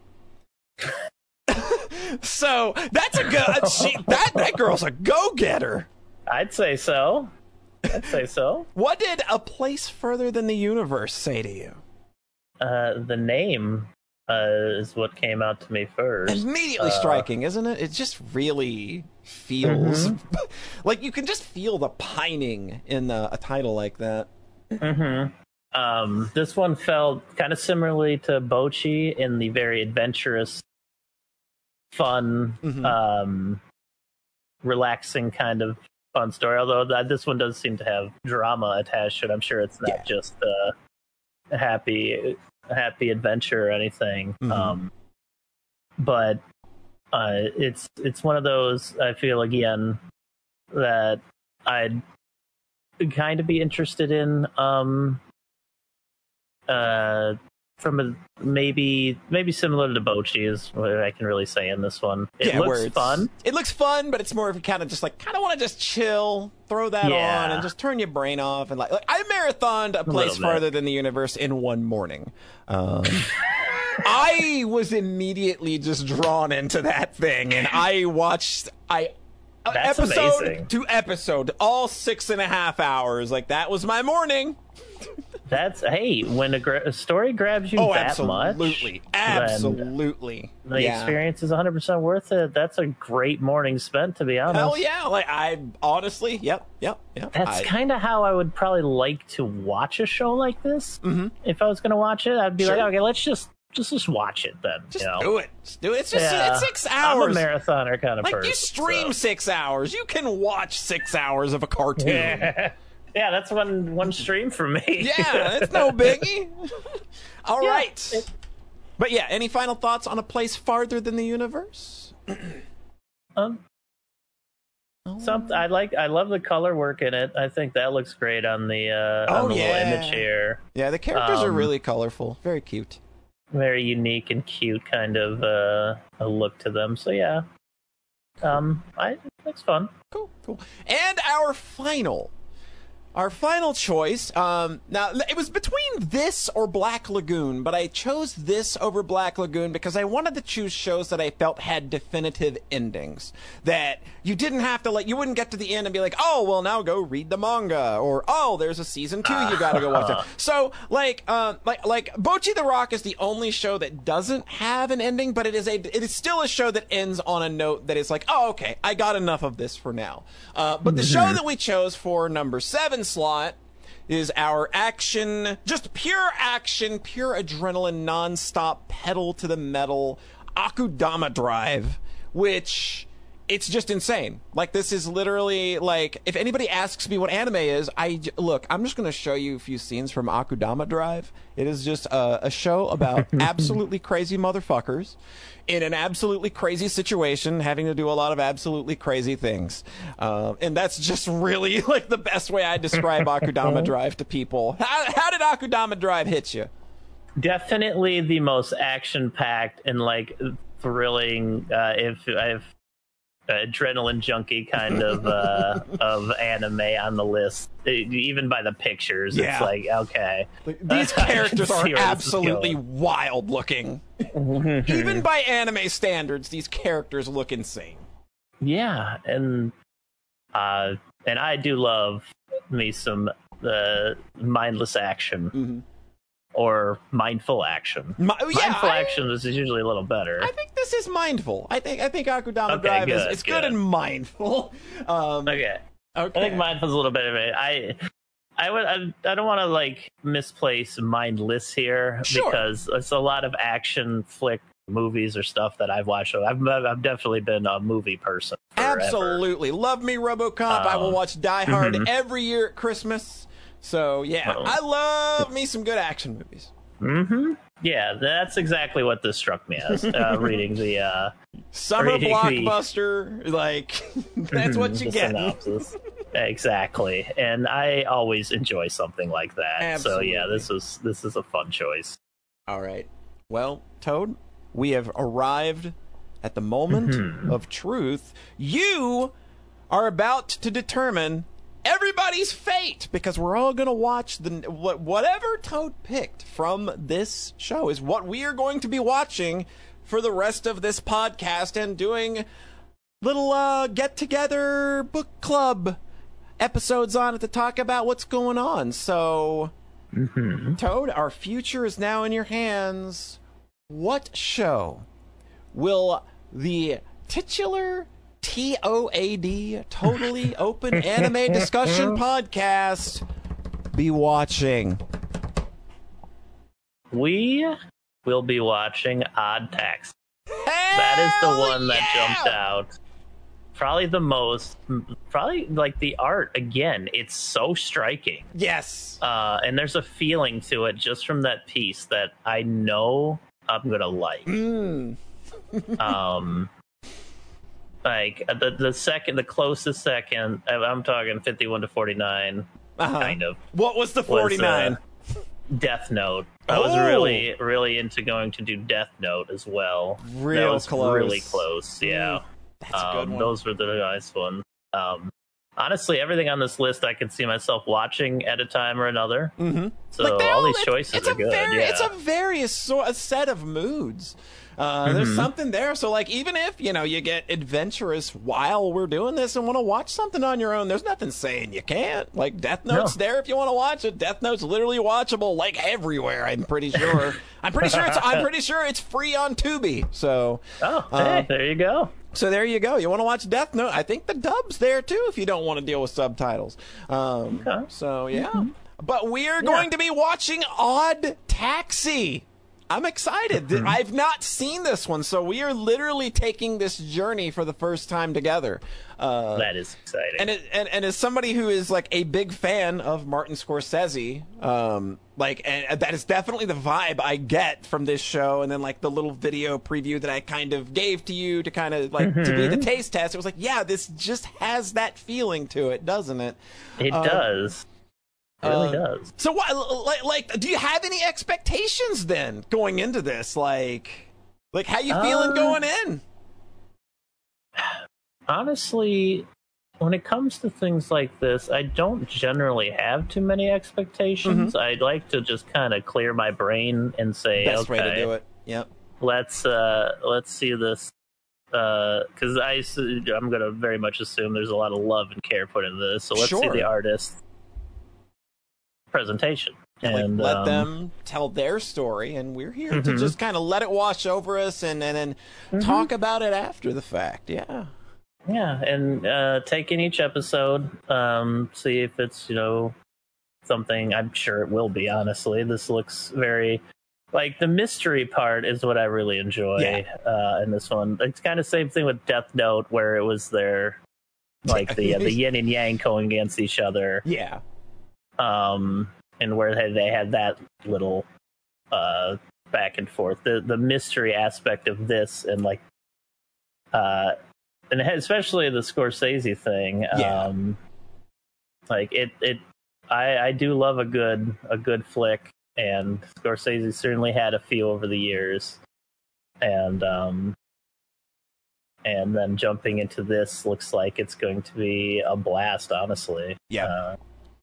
So that's a good, she, that, that girl's a go-getter. I'd say so. I'd say so. What did A Place Further Than the Universe say to you? Uh, the name uh, is what came out to me first. Immediately Uh, striking, isn't it? It just really feels Mm-hmm. like you can just feel the pining in a, a title like that. Mm-hmm. Um, this one felt kind of similarly to Bochi in the very adventurous, fun, Mhm. um, relaxing kind of fun story. Although that this one does seem to have drama attached to it. I'm sure it's not Yeah. just uh, a happy, a happy adventure or anything. Mhm. Um, but uh, it's it's one of those I feel again that I'd kind of be interested in. Um, uh, from a maybe maybe similar to Bochi is what I can really say in this one. It Yeah, where looks it's- fun. It looks fun, but it's more of a kind of just like kind of want to just chill, throw that Yeah. on, and just turn your brain off. And like, like I marathoned A Place little bit. Farther Than the Universe in one morning. Um, I was immediately just drawn into that thing, and I watched I. uh, That's episode amazing. to episode, all six and a half hours. Like that was my morning. That's hey, when a, gra- a story grabs you Oh, that absolutely, much, absolutely. then the Yeah. experience is one hundred percent worth it. That's a great morning spent, to be honest. Hell yeah! Like I honestly, yep, yep, yep. That's I- kind of how I would probably like to watch a show like this. Mm-hmm. If I was going to watch it, I'd be Sure. like, okay, let's just just just watch it then. Just you know? do it. Just do it. It's just Yeah. it's six I'm hours. a marathoner kind of Like person. you stream so. six hours. You can watch six hours of a cartoon. Yeah. Yeah, that's one one stream for me. Yeah, it's no biggie. All Yeah, right. it- But yeah, any final thoughts on A Place Farther Than the Universe? um, Something I like. I love the color work in it. I think that looks great on the uh, Oh, on the yeah. little image here. Yeah, the characters are Um, really colorful. Very cute. Very unique and cute kind of uh, a look to them. So yeah, um, I it's fun. Cool, cool. And our final, our final choice. Um, now it was between this or Black Lagoon, but I chose this over Black Lagoon because I wanted to choose shows that I felt had definitive endings. That you didn't have to like, you wouldn't get to the end and be like, oh, well, now go read the manga, or oh, there's a season two, you gotta go watch it. So like, uh, like, like Bocchi the Rock is the only show that doesn't have an ending, but it is a, it is still a show that ends on a note that is like, oh, okay, I got enough of this for now. Uh, but the show that we chose for number seven slot is our action, just pure action, pure adrenaline, nonstop, pedal to the metal, Akudama Drive, which it's just insane. Like, this is literally like, if anybody asks me what anime is, I j- look, I'm just going to show you a few scenes from Akudama Drive. It is just a, a show about absolutely crazy motherfuckers in an absolutely crazy situation, having to do a lot of absolutely crazy things. Um, and that's just really like the best way I describe Akudama Drive to people. How, how did Akudama Drive hit you? Definitely the most action-packed and like thrilling, uh, if if adrenaline junkie kind of uh, of anime on the list. It- even by the pictures, Yeah. it's like okay, These I can characters see are where this is absolutely going. wild looking. Even by anime standards, these characters look insane. Yeah, and uh, and I do love me some uh, mindless action. Mm-hmm. Or mindful action. Mi- yeah, mindful I- action is usually a little better. I think this is mindful. I think I think Akudama Okay, Drive is good, it's good good. and mindful. Um, okay. okay. I think mindful's a little bit of it. I, I would. I, I don't want to like misplace mindless here Sure. because it's a lot of action flick movies or stuff that I've watched. So I've I've definitely been a movie person. Forever. Absolutely. Love me RoboCop. I will Um, watch Die Hard mhm. every year at Christmas. So, yeah, Oh. I love me some good action movies. Mm-hmm. Yeah, that's exactly what this struck me as. Uh, reading the uh, Summer Reading the- blockbuster, like, that's what you the get. synopsis. Exactly, and I always enjoy something like that. Absolutely. So yeah, this was this is a fun choice. All right. Well, Toad, we have arrived at the moment Mhm. of truth. You are about to determine everybody's fate because we're all going to watch the what whatever Toad picked from this show is what we are going to be watching for the rest of this podcast and doing little uh, get-together book club episodes on it to talk about what's going on. So, Mm-hmm. Toad, our future is now in your hands. What show will the titular T O A D, Totally Open Anime Discussion Podcast, be watching? We will be watching Odd Taxi. That is the one that jumped out. Probably the most, probably like the art again. It's so striking. Yes. Uh, and there's a feeling to it just from that piece that I know I'm gonna like. Mm. um, like the the second, the closest second, I'm talking fifty-one to forty-nine, Uh-huh. kind of. What was the was, forty-nine? uh, Death Note. I was Oh. really, really into going to do Death Note as well. Real that was close. really close. Yeah. That's a good Um, one. those were the nice ones. Um, honestly, everything on this list I could see myself watching at a time or another. Mm-hmm. So Like, they're all all- these it's- choices it's are a good. Very, yeah. It's a various sort a set of moods. Uh, There's Mhm. something there. So, like, even if, you know, you get adventurous while we're doing this and want to watch something on your own, there's nothing saying you can't. Like, Death Note's No. there if you want to watch it. Death Note's literally watchable, like, everywhere, I'm pretty sure. I'm pretty sure it's I'm pretty sure it's free on Tubi. So, Oh, Uh, hey, there you go. so there you go. You want to watch Death Note? I think the dub's there too if you don't want to deal with subtitles. Um, Okay. So yeah. But we are going to be watching Odd Taxi. I'm excited. Th- I've not seen this one, so we are literally taking this journey for the first time together. Uh, That is exciting. and, it, and and as somebody who is like a big fan of Martin Scorsese, um, like and that is definitely the vibe I get from this show. And then like the little video preview that I kind of gave to you to kind of like to be the taste test. It was like, yeah, this just has that feeling to it, doesn't it? it uh, does. It really uh, does. So what? Like, like, do you have any expectations then going into this? Like, like how you feeling Uh, going in? Honestly, when it comes to things like this, I don't generally have too many expectations. I'd like to just kind of clear my brain and say, Best okay, way to do it. Yep. let's uh let's see this, because I s- I'm gonna very much assume there's a lot of love and care put into this. So let's see Sure. the artist presentation And, like, and let um, them tell their story, and we're here to Mhm. just kind of let it wash over us and and then Mhm. talk about it after the fact. Yeah. yeah, and uh, take in each episode, um, see if it's you know something. I'm sure it will be. Honestly, this looks very. Like the mystery part is what I really enjoy Yeah. uh, in this one. It's kind of same thing with Death Note, where it was their like the uh, the yin and yang going against each other, Yeah. um, and where they, they had that little uh, back and forth. The the mystery aspect of this, and like, uh, and especially the Scorsese thing. Yeah. Um, like it it, I I do love a good a good flick. and Scorsese certainly had a few over the years. And um, and then jumping into this looks like it's going to be a blast. Honestly, Yeah. Uh,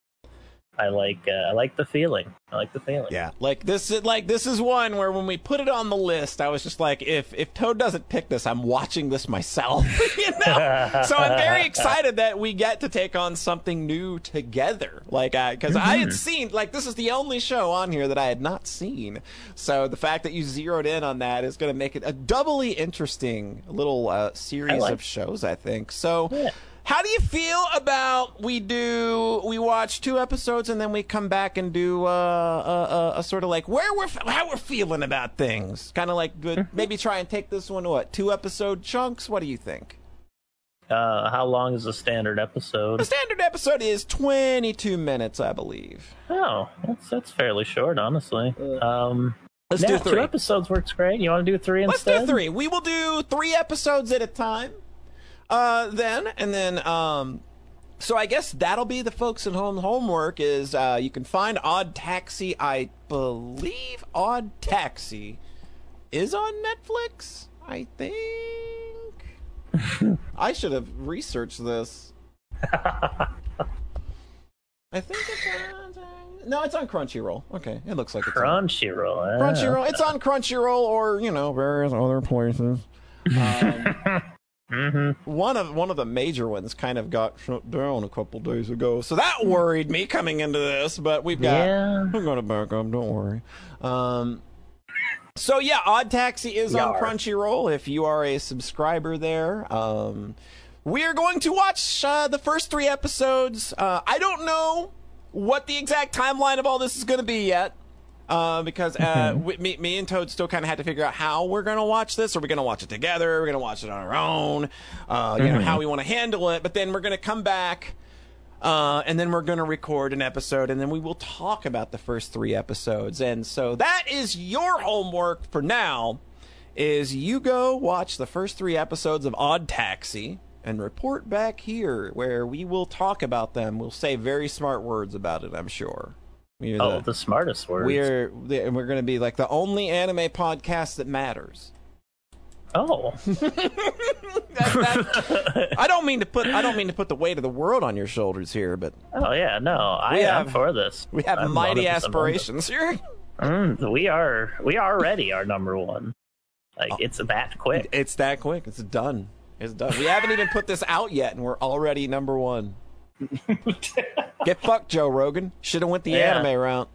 I like uh, I like the feeling. I like the feeling. Yeah, like this is like this is one where when we put it on the list, I was just like, if if Toad doesn't pick this, I'm watching this myself. You know, so I'm very excited that we get to take on something new together. Like, because I, I had seen like this is the only show on here that I had not seen. So the fact that you zeroed in on that is going to make it a doubly interesting little uh, series like of shows, I think. So. Yeah. How do you feel about we do we watch two episodes and then we come back and do uh, a, a, a sort of like where we're how we're feeling about things, kind of like good, maybe try and take this one to what two episode chunks? What do you think? Uh, how long is a standard episode? The standard episode is twenty-two minutes, I believe. Oh, that's that's fairly short, honestly. Um, Let's yeah, do three. Two episodes works great. You want to do three Let's instead? do three. We will do three episodes at a time. Uh, then and then um. So I guess that'll be the folks at home homework is uh, you can find Odd Taxi. I believe Odd Taxi is on Netflix, I think. I should have researched this. I think it's on... No, it's on Crunchyroll. Okay, it looks like it's on Crunchyroll. eh? Crunchyroll. It's on Crunchyroll or, you know, various other places. Um... Mm-hmm. One of one of the major ones kind of got shut down a couple days ago, so that worried me coming into this. But we've got Yeah. we're going to back up. Don't worry. Um, so yeah, Odd Taxi is on Yar. Crunchyroll. If you are a subscriber there, um, we are going to watch uh, the first three episodes. Uh, I don't know what the exact timeline of all this is going to be yet. Uh, because uh, we, me, me and Toad still kind of had to figure out how we're going to watch this. Are we going to watch it together? Are we going to watch it on our own? Uh, you know, how we want to handle it. But then we're going to come back, uh, and then we're going to record an episode, and then we will talk about the first three episodes. And so that is your homework for now, is you go watch the first three episodes of Odd Taxi and report back here where we will talk about them. We'll say very smart words about it, I'm sure. We're Oh, the- the smartest words. we're we're going to be like the only anime podcast that matters. Oh. That- that- I don't mean to put I don't mean to put the weight of the world on your shoulders here, but Oh, yeah, no. I We am have- for this. we have I'm mighty one hundred percent on this. aspirations here. Mm, we are we are already our number one. Like, it's that quick. It's that quick. It's done. It's done. We haven't even put this out yet, and we're already number one. Get fucked, Joe Rogan. Should have went the Yeah. anime route,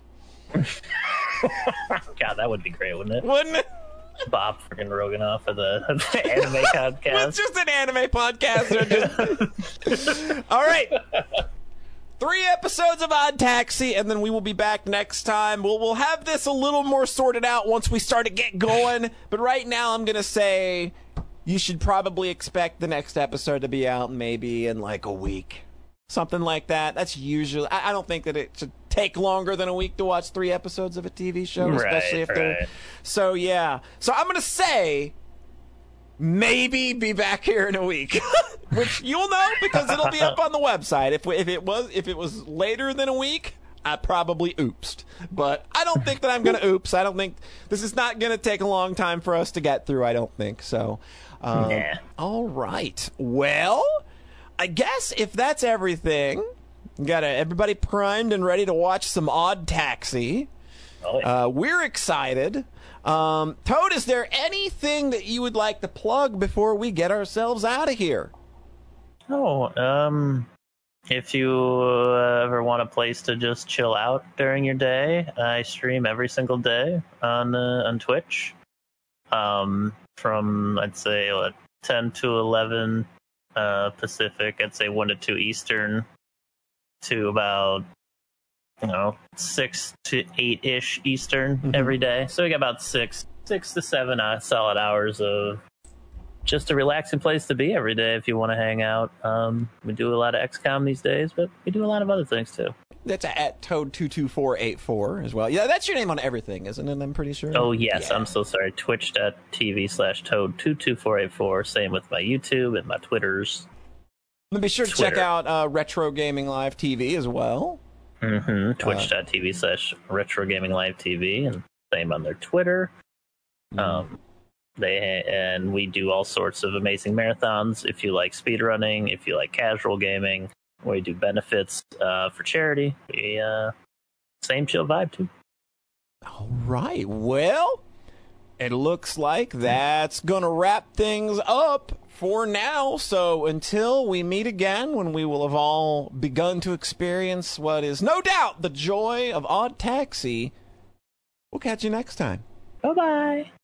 God, that would be great, wouldn't it? wouldn't it? Bob freaking Roganoff for the, the anime It's podcast. just an anime podcast. They're just- All right. Three episodes of Odd Taxi, and then we will be back next time. We'll we'll have this a little more sorted out once we start to get going. But right now, I'm gonna say you should probably expect the next episode to be out maybe in like a week, something like that. That's usually. I, I don't think that it should take longer than a week to watch three episodes of a T V show, especially Right, if they're. right. So yeah. So I'm gonna say. Maybe be back here in a week, which you'll know because it'll be up on the website. If we, if it was if it was later than a week, I probably oopsed. But I don't think that I'm gonna oops. I don't think this is not gonna take a long time for us to get through. I don't think so. Um, Nah. All right. Well, I guess if that's everything, got everybody primed and ready to watch some Odd Taxi. Oh, yeah. Uh, we're excited. Um, Toad, is there anything that you would like to plug before we get ourselves out of here? Oh, um, if you uh, ever want a place to just chill out during your day, I stream every single day on uh, on Twitch. Um, from I'd say what, ten to eleven uh, Pacific, I'd say one to two Eastern, to about you know six to eight ish Eastern Mhm. every day. So we got about six six to seven uh, solid hours of just a relaxing place to be every day if you want to hang out. Um, we do a lot of X COM these days, but we do a lot of other things too. That's at Toad two two four eight four as well. Yeah, that's your name on everything, isn't it? I'm pretty sure. Oh yes, Yeah. I'm so sorry. Twitch.tv slash Toad two two four eight four. Same with my YouTube and my Twitters. And be sure to check Twitter. out uh, Retro Gaming Live T V as well. Mm-hmm. Twitch.tv slash Retro Gaming Live T V, and same on their Twitter. Mm. Um, they and we do all sorts of amazing marathons. If you like speedrunning, if you like casual gaming, we do benefits uh, for charity. We uh, same chill vibe too. All right. Well, it looks like that's gonna wrap things up for now. So until we meet again, when we will have all begun to experience what is no doubt the joy of Odd Taxi, we'll catch you next time. Bye bye.